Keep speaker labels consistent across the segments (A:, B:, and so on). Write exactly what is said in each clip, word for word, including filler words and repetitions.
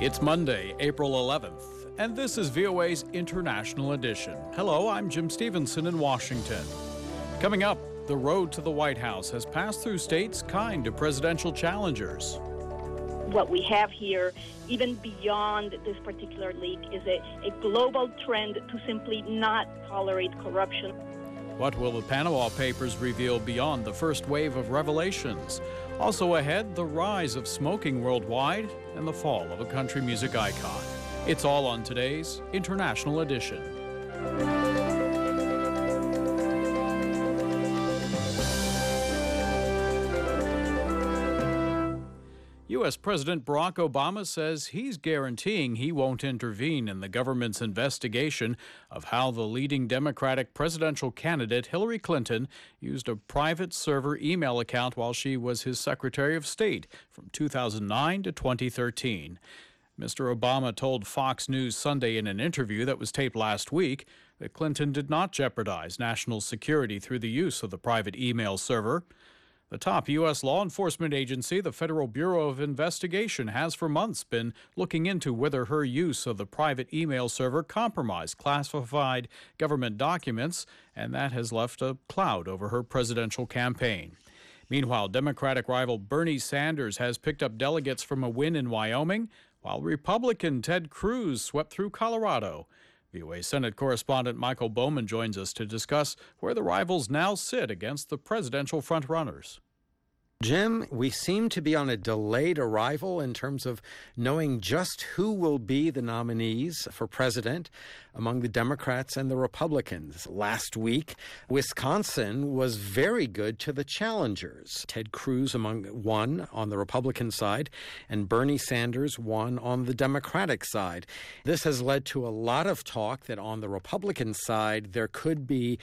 A: It's Monday, April eleventh, and this is V O A's International Edition. Hello, I'm Jim Stevenson in Washington. Coming up, the road to the White House has passed through states kind to presidential challengers.
B: What we have here, even beyond this particular leak, is a, a global trend to simply not tolerate corruption.
A: What will the Panama Papers reveal beyond the first wave of revelations? Also ahead, the rise of smoking worldwide and the fall of a country music icon. It's all on today's International Edition. U S. President Barack Obama says he's guaranteeing he won't intervene in the government's investigation of how the leading Democratic presidential candidate Hillary Clinton used a private server email account while she was his Secretary of State from two thousand nine to twenty thirteen. Mister Obama told Fox News Sunday in an interview that was taped last week that Clinton did not jeopardize national security through the use of the private email server. The top U S law enforcement agency, the Federal Bureau of Investigation, has for months been looking into whether her use of the private email server compromised classified government documents, and that has left a cloud over her presidential campaign. Meanwhile, Democratic rival Bernie Sanders has picked up delegates from a win in Wyoming, while Republican Ted Cruz swept through Colorado. V O A Senate correspondent Michael Bowman joins us to discuss where the rivals now sit against the presidential frontrunners.
C: Jim, we seem to be on a delayed arrival in terms of knowing just who will be the nominees for president among the Democrats and the Republicans. Last week, Wisconsin was very good to the challengers. Ted Cruz among won on the Republican side, and Bernie Sanders won on the Democratic side. This has led to a lot of talk that on the Republican side, there could be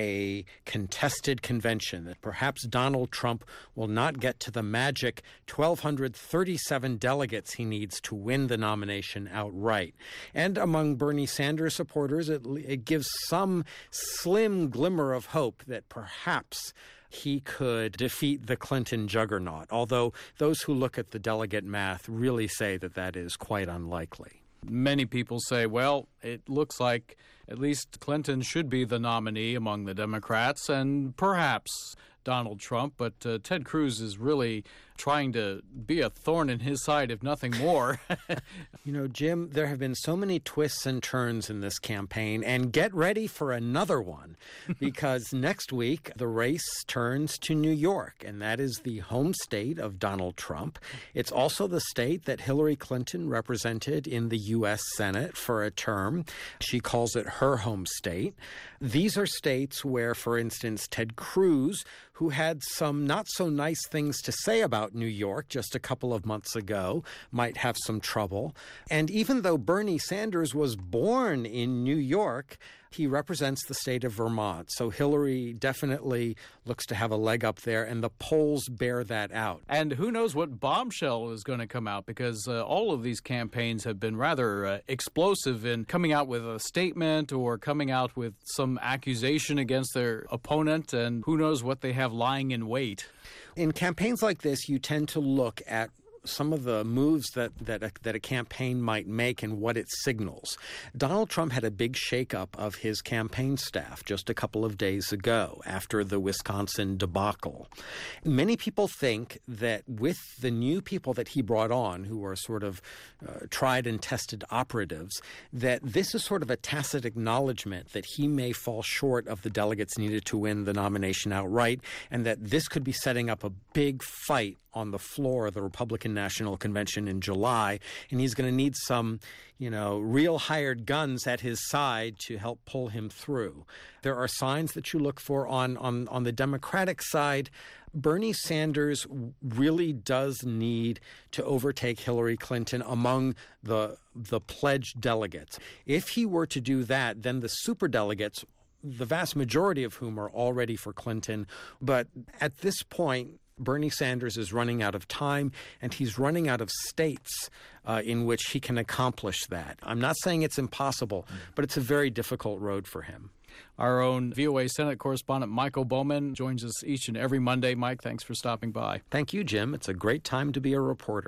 C: a contested convention, that perhaps Donald Trump will not get to the magic one thousand two hundred thirty-seven delegates he needs to win the nomination outright. And among Bernie Sanders supporters, it, it gives some slim glimmer of hope that perhaps he could defeat the Clinton juggernaut, although those who look at the delegate math really say that that is quite unlikely.
A: Many people say, well, it looks like at least Clinton should be the nominee among the Democrats and perhaps Donald Trump, but uh, Ted Cruz is really trying to be a thorn in his side, if nothing more.
C: You know, Jim, there have been so many twists and turns in this campaign, and get ready for another one, because next week the race turns to New York, and that is the home state of Donald Trump. It's also the state that Hillary Clinton represented in the U S. Senate for a term. She calls it her home state. These are states where, for instance, Ted Cruz, who had some not so nice things to say about New York just a couple of months ago, might have some trouble. And even though Bernie Sanders was born in New York, he represents the state of Vermont. So Hillary definitely looks to have a leg up there, and the polls bear that out.
A: And who knows what bombshell is going to come out, because uh, all of these campaigns have been rather uh, explosive in coming out with a statement or coming out with some accusation against their opponent, and who knows what they have lying in wait.
C: In campaigns like this, you tend to look at some of the moves that, that, a, that a campaign might make and what it signals. Donald Trump had a big shakeup of his campaign staff just a couple of days ago after the Wisconsin debacle. Many people think that with the new people that he brought on, who are sort of uh, tried and tested operatives, that this is sort of a tacit acknowledgement that he may fall short of the delegates needed to win the nomination outright, and that this could be setting up a big fight on the floor of the Republican National Convention in July, and he's going to need some, you know, real hired guns at his side to help pull him through. There are signs that you look for on, on, on the Democratic side. Bernie Sanders really does need to overtake Hillary Clinton among the the pledged delegates. If he were to do that, then the superdelegates, the vast majority of whom are already for Clinton, but at this point, Bernie Sanders is running out of time, and he's running out of states uh, in which he can accomplish that. I'm not saying it's impossible, but it's a very difficult road for him.
A: Our own V O A Senate correspondent Michael Bowman joins us each and every Monday. Mike, thanks for stopping by.
C: Thank you, Jim. It's a great time to be a reporter.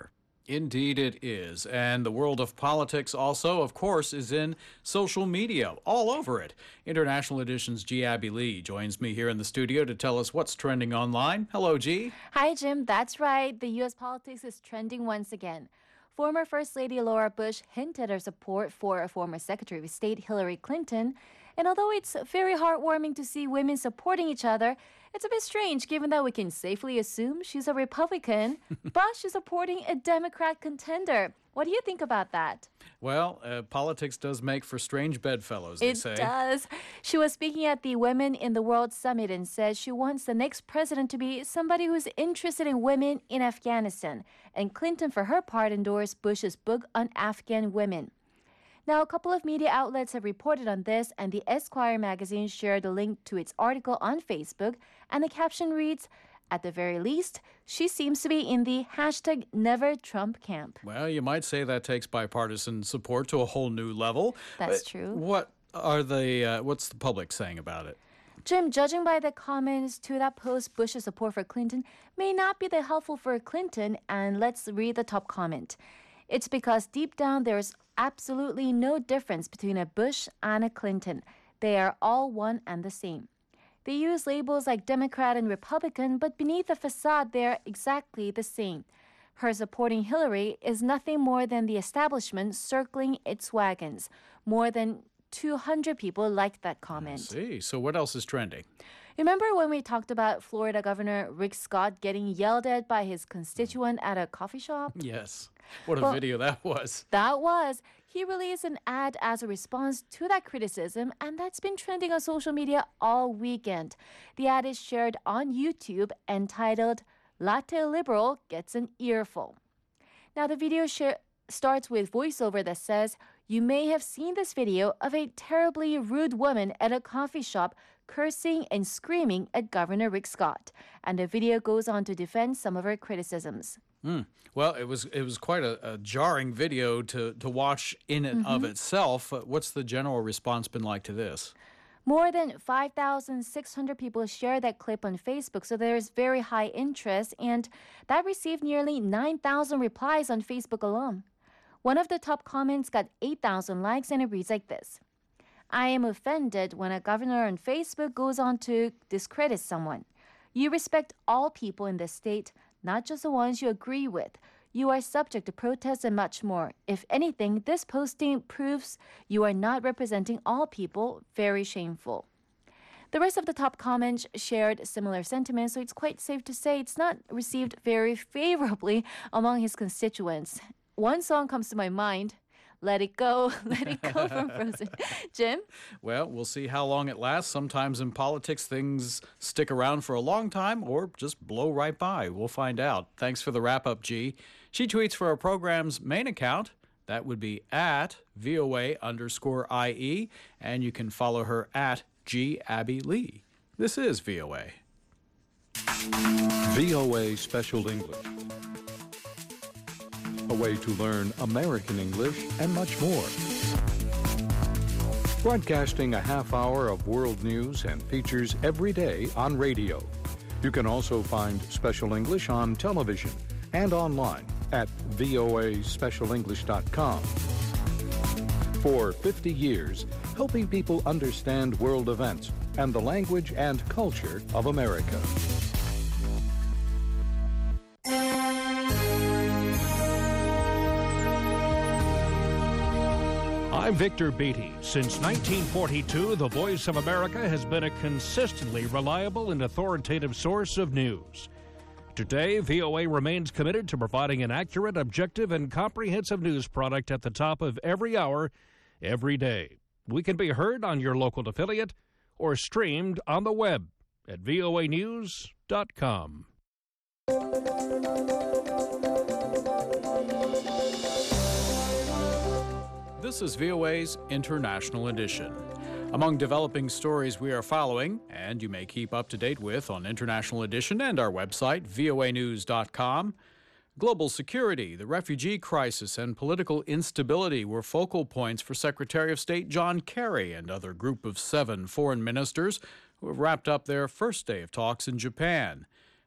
A: Indeed, it is. And the world of politics also, of course, is in social media, all over it. International Edition's G. Abby Lee joins me here in the studio to tell us what's trending online. Hello, G.
D: Hi, Jim. That's right. The U S politics is trending once again. Former First Lady Laura Bush hinted her support for a former Secretary of State Hillary Clinton. And although it's very heartwarming to see women supporting each other, it's a bit strange given that we can safely assume she's a Republican, but she's supporting a Democrat contender. What do you think about that?
A: Well, uh, politics does make for strange bedfellows, they
D: it
A: say.
D: It does. She was speaking at the Women in the World Summit and said she wants the next president to be somebody who's interested in women in Afghanistan. And Clinton, for her part, endorsed Bush's book on Afghan women. Now, a couple of media outlets have reported on this, and the Esquire magazine shared a link to its article on Facebook, and the caption reads, "At the very least, she seems to be in the hashtag Never Trump camp."
A: Well, you might say that takes bipartisan support to a whole new level.
D: That's
A: Uh,
D: true.
A: What are the, uh, what's the public saying about it?
D: Jim, judging by the comments to that post, Bush's support for Clinton may not be that helpful for Clinton, and let's read the top comment. "It's because deep down there's absolutely no difference between a Bush and a Clinton. They are all one and the same. They use labels like Democrat and Republican, but beneath the facade they're exactly the same. Her supporting Hillary is nothing more than the establishment circling its wagons." More than two hundred people liked that comment.
A: I see. So what else is trending?
D: Remember when we talked about Florida Governor Rick Scott getting yelled at by his constituent at a coffee shop?
A: Yes. What a
D: Well,
A: video that was.
D: That was. He released an ad as a response to that criticism, and that's been trending on social media all weekend. The ad is shared on YouTube entitled "Latte Liberal Gets an Earful." Now, the video share- starts with voiceover that says, "You may have seen this video of a terribly rude woman at a coffee shop cursing and screaming at Governor Rick Scott." And the video goes on to defend some of her criticisms.
A: Mm. Well, it was it was quite a, a jarring video to, to watch in and of itself. Uh, What's the general response been like to this?
D: More than five thousand six hundred people shared that clip on Facebook, so there's very high interest, and that received nearly nine thousand replies on Facebook alone. One of the top comments got eight thousand likes, and it reads like this. "I am offended when a governor on Facebook goes on to discredit someone. You respect all people in this state, not just the ones you agree with. You are subject to protests and much more. If anything, this posting proves you are not representing all people. Very shameful." The rest of the top comments shared similar sentiments, so it's quite safe to say it's not received very favorably among his constituents. One song comes to my mind, "Let It Go, Let It Go" from Frozen. Jim?
A: Well, we'll see how long it lasts. Sometimes in politics, things stick around for a long time or just blow right by. We'll find out. Thanks for the wrap-up, G. She tweets for our program's main account. That would be at VOA underscore IE, and you can follow her at G. Abby Lee. This is V O A.
E: V O A Special English. A way to learn American English and much more. Broadcasting a half hour of world news and features every day on radio. You can also find Special English on television and online at V O A special english dot com. For fifty years, helping people understand world events and the language and culture of America.
F: I'm Victor Beatty. Since nineteen forty-two, the Voice of America has been a consistently reliable and authoritative source of news. Today, V O A remains committed to providing an accurate, objective, and comprehensive news product at the top of every hour, every day. We can be heard on your local affiliate or streamed on the web at V O A news dot com.
A: This is V O A's International Edition. Among developing stories we are following, and you may keep up to date with on International Edition and our website, V O A news dot com, global security, the refugee crisis, and political instability were focal points for Secretary of State John Kerry and other group of seven foreign ministers who have wrapped up their first day of talks in Japan.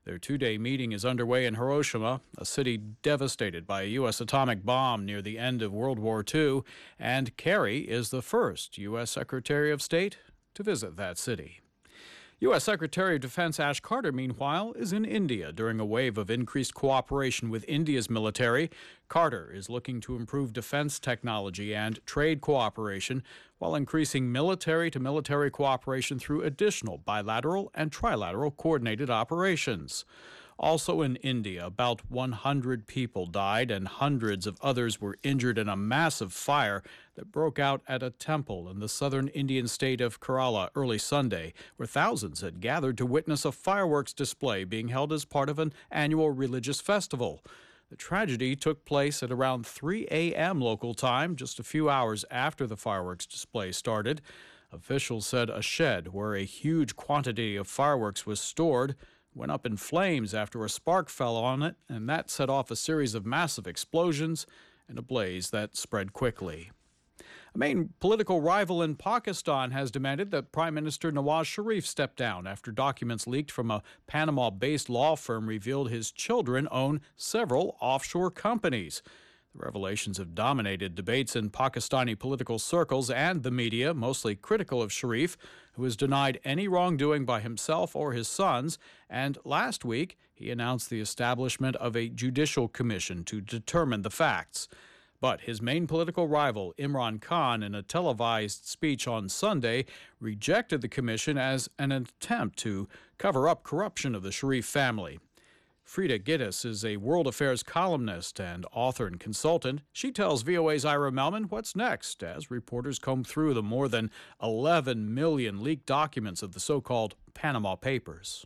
A: Their two-day meeting is underway in Hiroshima, a city devastated by a U S atomic bomb near the end of World War Two, and Kerry is the first U S Secretary of State to visit that city. U S Secretary of Defense Ash Carter, meanwhile, is in India during a wave of increased cooperation with India's military. Carter is looking to improve defense technology and trade cooperation while increasing military-to-military cooperation through additional bilateral and trilateral coordinated operations. Also in India, about one hundred people died and hundreds of others were injured in a massive fire that broke out at a temple in the southern Indian state of Kerala early Sunday, where thousands had gathered to witness a fireworks display being held as part of an annual religious festival. The tragedy took place at around three a.m. local time, just a few hours after the fireworks display started. Officials said a shed where a huge quantity of fireworks was stored went up in flames after a spark fell on it, and that set off a series of massive explosions and a blaze that spread quickly. A main political rival in Pakistan has demanded that Prime Minister Nawaz Sharif step down after documents leaked from a Panama-based law firm revealed his children own several offshore companies. The revelations have dominated debates in Pakistani political circles and the media, mostly critical of Sharif, who has denied any wrongdoing by himself or his sons. And last week, he announced the establishment of a judicial commission to determine the facts. But his main political rival, Imran Khan, in a televised speech on Sunday, rejected the commission as an attempt to cover up corruption of the Sharif family. Frida Gittes is a world affairs columnist and author and consultant. She tells V O A's Ira Melman what's next as reporters comb through the more than eleven million leaked documents of the so-called Panama Papers.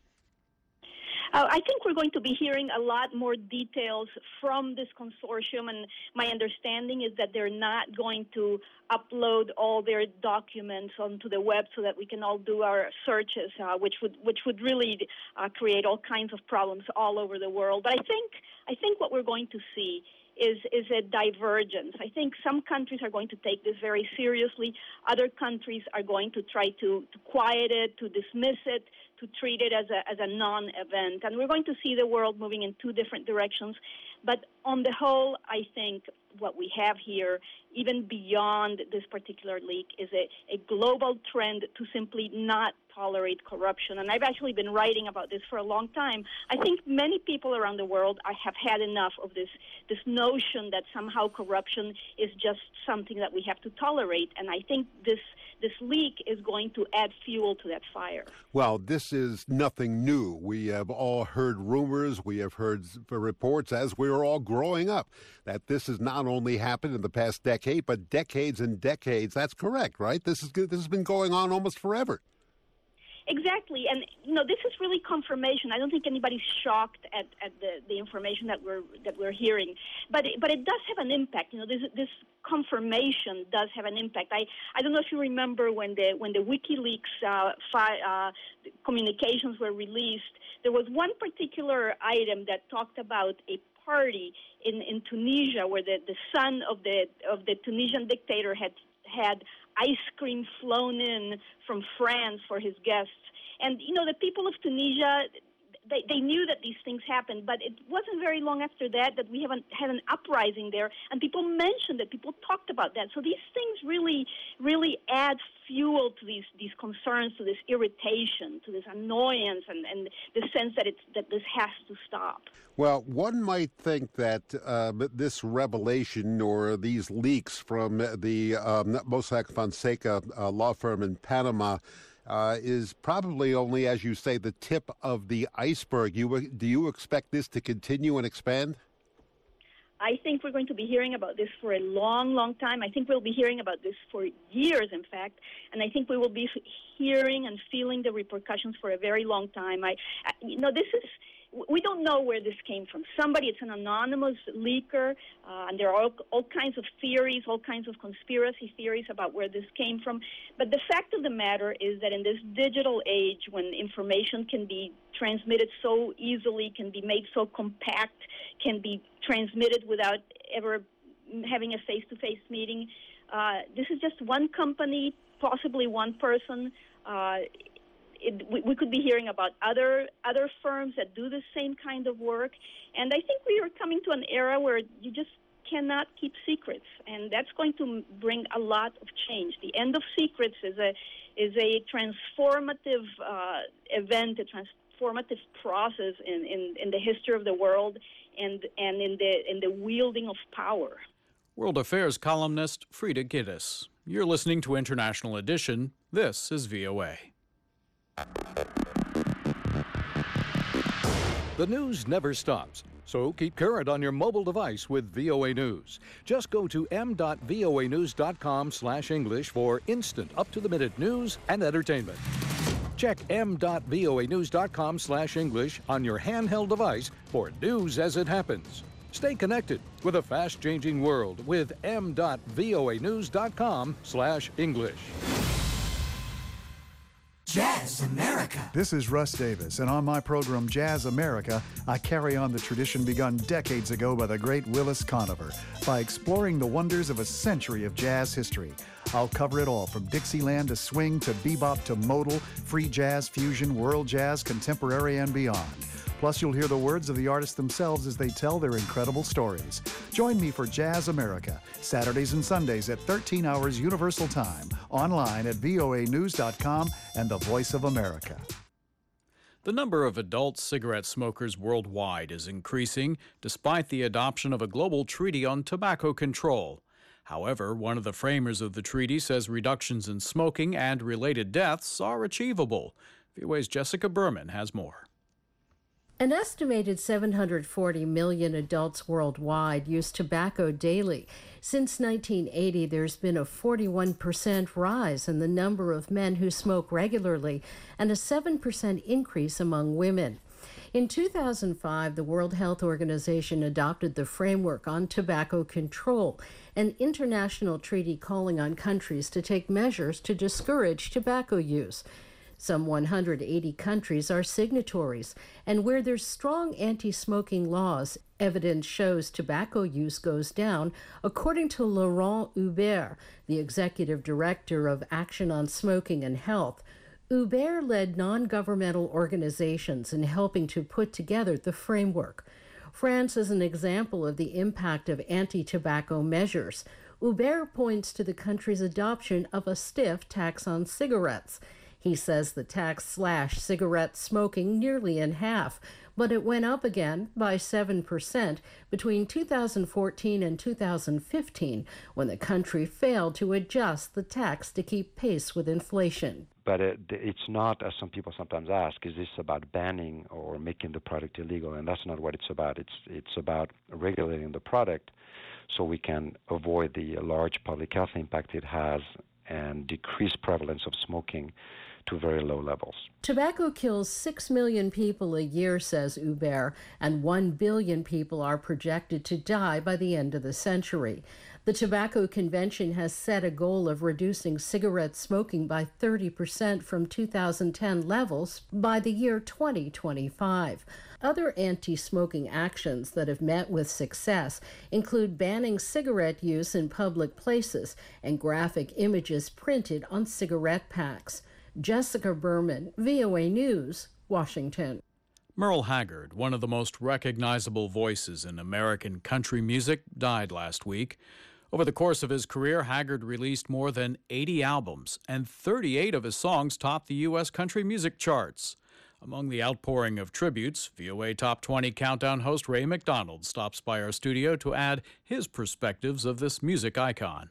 B: Uh, I think we're going to be hearing a lot more details from this consortium, and my understanding is that they're not going to upload all their documents onto the web so that we can all do our searches, uh, which would which would really uh, create all kinds of problems all over the world. But I think I think what we're going to see is is a divergence. I think some countries are going to take this very seriously. Other countries are going to try to, to quiet it, to dismiss it, to treat it as a as a non-event. And we're going to see the world moving in two different directions. But on the whole, I think what we have here, even beyond this particular leak, is a, a global trend to simply not tolerate corruption. And I've actually been writing about this for a long time. I think many people around the world are, have had enough of this, this notion that somehow corruption is just something that we have to tolerate. And I think this this leak is going to add fuel to that fire.
G: Well, this is nothing new. We have all heard rumors. We have heard reports as we were all growing up that this has not only happened in the past decade, but decades and decades. That's correct, right? This is this has been going on almost forever.
B: Exactly, and you know this is really confirmation. I don't think anybody's shocked at, at the, the information that we're that we're hearing, but it, but it does have an impact. You know, this this confirmation does have an impact. I, I don't know if you remember when the when the WikiLeaks uh, fi, uh, communications were released. There was one particular item that talked about a party in, in Tunisia where the, the son of the of the Tunisian dictator had had ice cream flown in from France for his guests. And, you know, the people of Tunisia, they, they knew that these things happened, but it wasn't very long after that that we haven't had an uprising there, and people mentioned it, people talked about that. So these things really, really add fuel to these, these concerns, to this irritation, to this annoyance, and, and the sense that, it's, that this has to stop.
G: Well, one might think that uh, this revelation or these leaks from the um, Mossack Fonseca uh, law firm in Panama uh, is probably only, as you say, the tip of the iceberg. You, do you expect this to continue and expand?
B: I think we're going to be hearing about this for a long, long time. I think we'll be hearing about this for years, in fact, and I think we will be hearing and feeling the repercussions for a very long time. I, I you know, this is... We don't know where this came from. Somebody, it's an anonymous leaker, uh, and there are all, all kinds of theories, all kinds of conspiracy theories about where this came from. But the fact of the matter is that in this digital age, when information can be transmitted so easily, can be made so compact, can be transmitted without ever having a face-to-face meeting, uh, this is just one company, possibly one person. Uh, it, we, we could be hearing about other other firms that do the same kind of work. And I think we are coming to an era where you just cannot keep secrets, and that's going to bring a lot of change. The end of secrets is a is a transformative uh, event, a transformative process in, in, in the history of the world and and in the in the wielding of power.
A: World Affairs columnist Frida Gittes. You're listening to International Edition. This is V O A.
E: The news never stops, so keep current on your mobile device with V O A News. Just go to m dot voa news dot com slash English for instant, up-to-the-minute news and entertainment. Check m dot voa news dot com slash English on your handheld device for news as it happens. Stay connected with a fast-changing world with m dot voa news dot com slash English.
H: Jazz America.
I: This is Russ Davis, and on my program Jazz America, I carry on the tradition begun decades ago by the great Willis Conover by exploring the wonders of a century of jazz history. I'll cover it all, from Dixieland to swing to bebop to modal, free jazz, fusion, world jazz, contemporary, and beyond. Plus, you'll hear the words of the artists themselves as they tell their incredible stories. Join me for Jazz America, Saturdays and Sundays at thirteen hours Universal Time, online at voa news dot com and the Voice of America.
A: The number of adult cigarette smokers worldwide is increasing despite the adoption of a global treaty on tobacco control. However, one of the framers of the treaty says reductions in smoking and related deaths are achievable. V O A's Jessica Berman has more.
J: An estimated seven hundred forty million adults worldwide use tobacco daily. Since nineteen eighty, there's been a forty-one percent rise in the number of men who smoke regularly and a seven percent increase among women. In two thousand five, the World Health Organization adopted the Framework on Tobacco Control, an international treaty calling on countries to take measures to discourage tobacco use. Some one hundred eighty countries are signatories, and where there's strong anti-smoking laws, evidence shows tobacco use goes down, according to Laurent Hubert, the executive director of Action on Smoking and Health. Hubert led non-governmental organizations in helping to put together the framework. France is an example of the impact of anti-tobacco measures. Hubert points to the country's adoption of a stiff tax on cigarettes. He says the tax slashed cigarette smoking nearly in half, but it went up again by seven percent between two thousand fourteen and two thousand fifteen, when the country failed to adjust the tax to keep pace with inflation.
K: But it, it's not, as some people sometimes ask, is this about banning or making the product illegal? And that's not what it's about. It's it's about regulating the product so we can avoid the large public health impact it has and decrease prevalence of smoking to very low levels.
J: Tobacco kills six million people a year, says Hubert, and one billion people are projected to die by the end of the century. The Tobacco Convention has set a goal of reducing cigarette smoking by thirty percent from two thousand ten levels by the year twenty twenty-five. Other anti-smoking actions that have met with success include banning cigarette use in public places and graphic images printed on cigarette packs. Jessica Berman, V O A News, Washington.
A: Merle Haggard, one of the most recognizable voices in American country music, died last week. Over the course of his career, Haggard released more than eighty albums, and thirty-eight of his songs topped the U S country music charts. Among the outpouring of tributes, V O A Top twenty Countdown host Ray McDonald stops by our studio to add his perspectives of this music icon.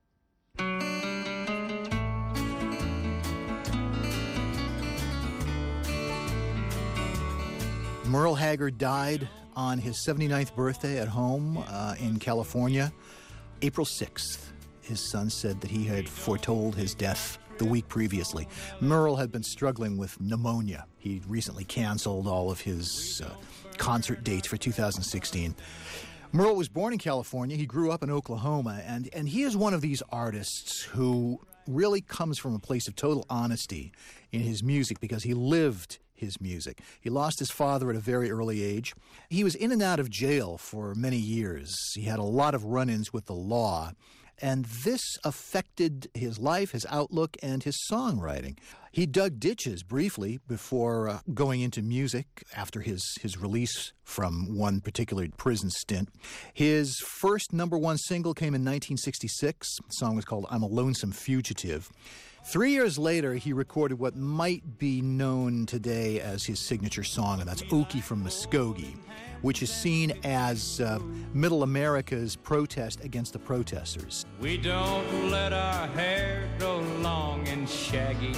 L: Merle Haggard died on his seventy-ninth birthday at home uh, in California, April sixth. His son said that he had foretold his death the week previously. Merle had been struggling with pneumonia. He recently canceled all of his uh, concert dates for two thousand sixteen. Merle was born in California. He grew up in Oklahoma, and, and he is one of these artists who really comes from a place of total honesty in his music because he lived his music. He lost his father at a very early age. He was in and out of jail for many years. He had a lot of run-ins with the law. And this affected his life, his outlook, and his songwriting. He dug ditches briefly before uh, going into music after his, his release from one particular prison stint. His first number one single came in nineteen sixty-six. The song was called I'm a Lonesome Fugitive. Three years later, he recorded what might be known today as his signature song, and that's Okie from Muskogee, which is seen as uh, Middle America's protest against the protesters.
M: We don't let our hair grow long and shaggy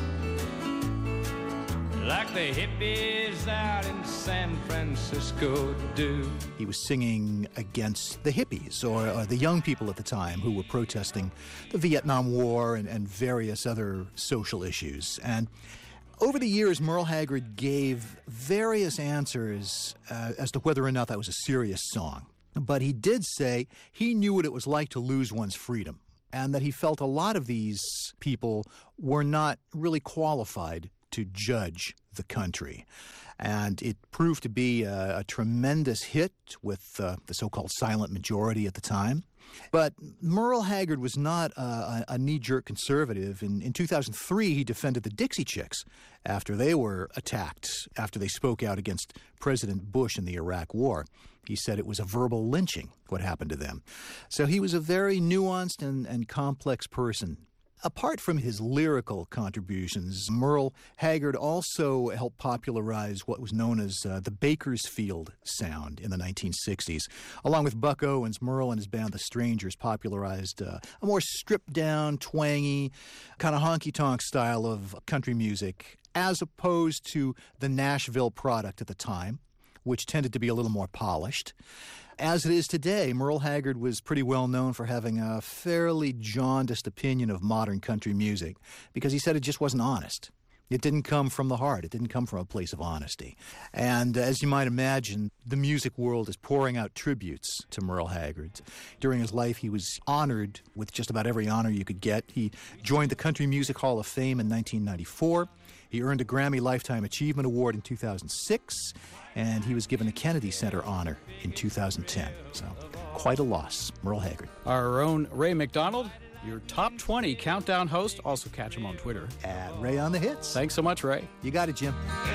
M: like the hippies out in San Francisco do.
L: He was singing against the hippies, or, or the young people at the time who were protesting the Vietnam War and, and various other social issues. And over the years, Merle Haggard gave various answers uh, as to whether or not that was a serious song. But he did say he knew what it was like to lose one's freedom, and that he felt a lot of these people were not really qualified to judge the country. And it proved to be a, a tremendous hit with uh, the so-called silent majority at the time. But Merle Haggard was not a, a knee-jerk conservative. In, in two thousand three, he defended the Dixie Chicks after they were attacked, after they spoke out against President Bush in the Iraq War. He said it was a verbal lynching, what happened to them. So he was a very nuanced and, and complex person. Apart from his lyrical contributions, Merle Haggard also helped popularize what was known as uh, the Bakersfield sound in the nineteen sixties. Along with Buck Owens, Merle and his band The Strangers popularized uh, a more stripped-down, twangy, kind of honky-tonk style of country music, as opposed to the Nashville product at the time, which tended to be a little more polished. As it is today, Merle Haggard was pretty well known for having a fairly jaundiced opinion of modern country music because he said it just wasn't honest. It didn't come from the heart. It didn't come from a place of honesty. And as you might imagine, the music world is pouring out tributes to Merle Haggard. During his life, he was honored with just about every honor you could get. He joined the Country Music Hall of Fame in nineteen ninety-four. He earned a Grammy Lifetime Achievement Award in two thousand six, and he was given a Kennedy Center honor in two thousand ten. So, quite a loss, Merle Haggard.
A: Our own Ray McDonald, your top twenty countdown host. Also catch him on Twitter.
L: At Ray on the Hits.
A: Thanks so much, Ray.
L: You got it, Jim.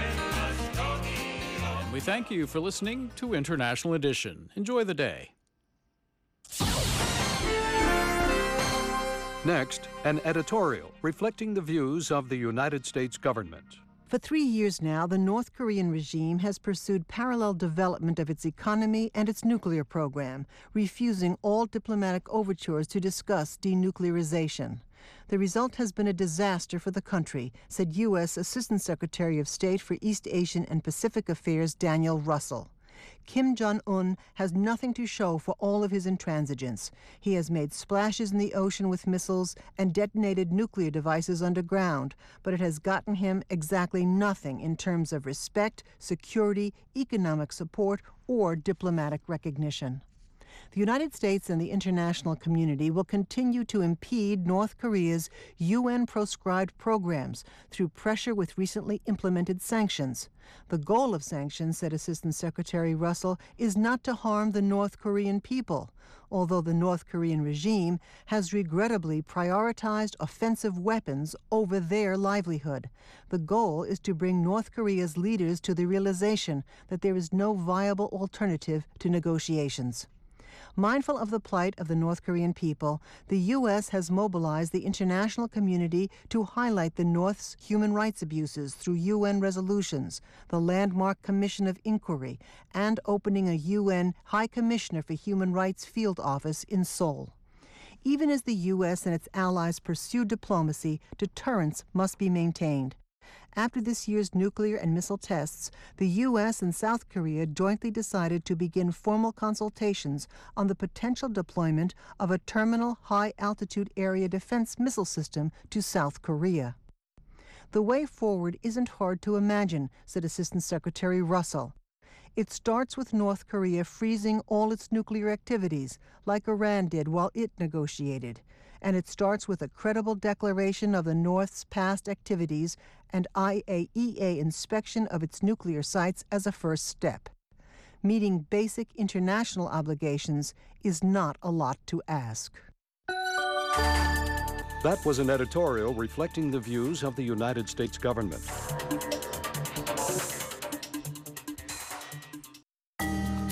A: And we thank you for listening to International Edition. Enjoy the day.
E: Next, an editorial reflecting the views of the United States government.
N: For three years now, the North Korean regime has pursued parallel development of its economy and its nuclear program, refusing all diplomatic overtures to discuss denuclearization. The result has been a disaster for the country, said U S Assistant Secretary of State for East Asian and Pacific Affairs Daniel Russell. Kim Jong-un has nothing to show for all of his intransigence. He has made splashes in the ocean with missiles and detonated nuclear devices underground, but it has gotten him exactly nothing in terms of respect, security, economic support, or diplomatic recognition. The United States and the international community will continue to impede North Korea's U N-proscribed programs through pressure with recently implemented sanctions. The goal of sanctions, said Assistant Secretary Russell, is not to harm the North Korean people, although the North Korean regime has regrettably prioritized offensive weapons over their livelihood. The goal is to bring North Korea's leaders to the realization that there is no viable alternative to negotiations. Mindful of the plight of the North Korean people, the U S has mobilized the international community to highlight the North's human rights abuses through U N resolutions, the Landmark Commission of Inquiry, and opening a U N High Commissioner for Human Rights field office in Seoul. Even as the U S and its allies pursue diplomacy, deterrence must be maintained. After this year's nuclear and missile tests, the U S and South Korea jointly decided to begin formal consultations on the potential deployment of a terminal high-altitude area defense missile system to South Korea. The way forward isn't hard to imagine, said Assistant Secretary Russell. It starts with North Korea freezing all its nuclear activities, like Iran did while it negotiated. And it starts with a credible declaration of the North's past activities and I A E A inspection of its nuclear sites as a first step. Meeting basic international obligations is not a lot to ask.
E: That was an editorial reflecting the views of the United States government.